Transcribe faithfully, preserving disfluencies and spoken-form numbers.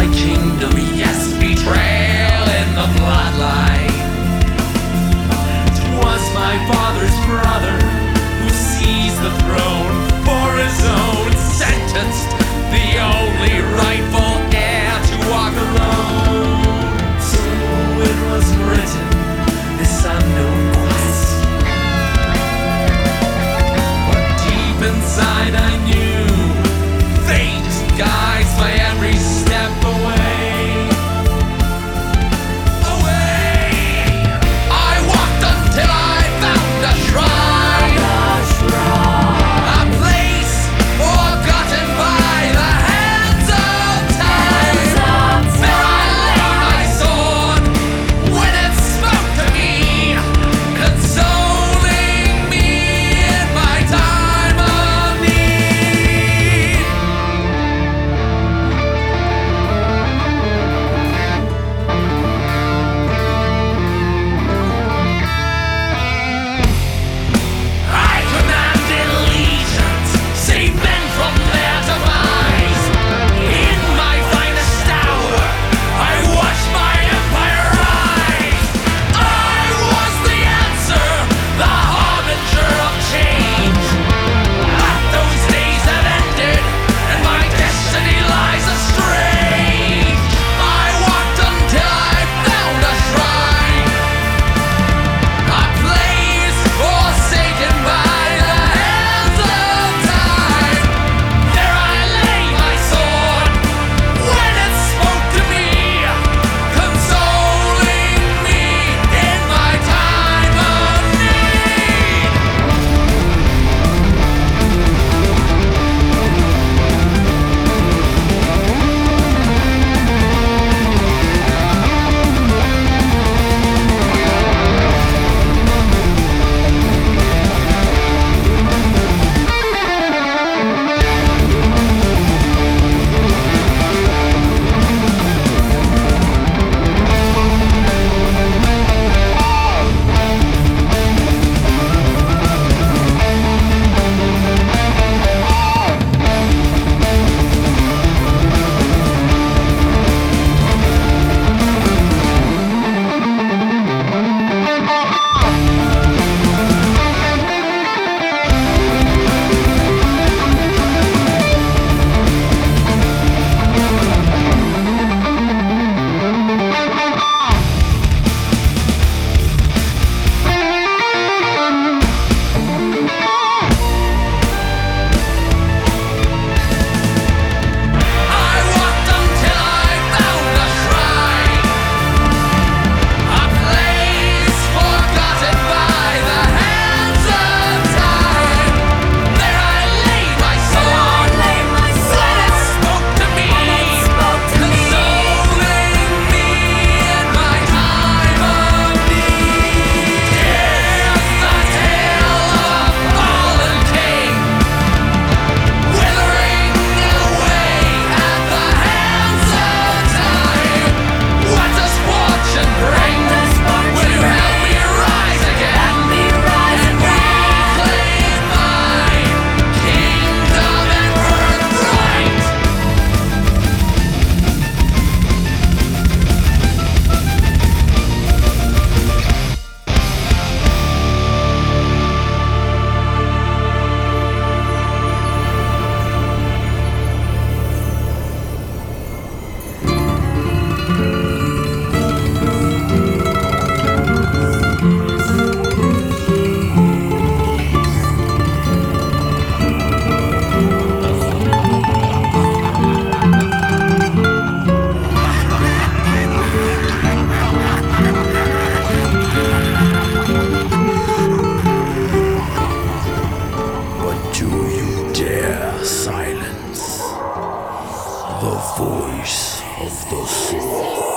kingdom, yes, betrayal in the bloodline. 'Twas my father's brother who seized the throne for his own, sentenced the only rightful heir to walk alone. So it was written, this unknown quest, but deep inside I knew fate guides my every step away. Away! I walked until I found a shrine, a place forgotten by the hands of time. There I lay my sword when it spoke to me, consoling me in my time of need. I commanded legions, save men from their demise. In my finest hour, I watched my empire rise. I was the answer, the harbinger of change. But those days have ended, and my destiny lies astray. I walked until I found a shrine, a place forsaken by the hands of time. There I lay my sword when it spoke to me, consoling me in my time of need. I walked until I found a shrine, a place forgotten by the hands of time. There I lay my sword when it spoke to me, consoling me in my time of need. Here's the tale of a fallen king, withering away at the hands of time. What does fortune bring? Will you help me rise again and reclaim my kingdom and birthright? But do you dare silence the voice of the soul?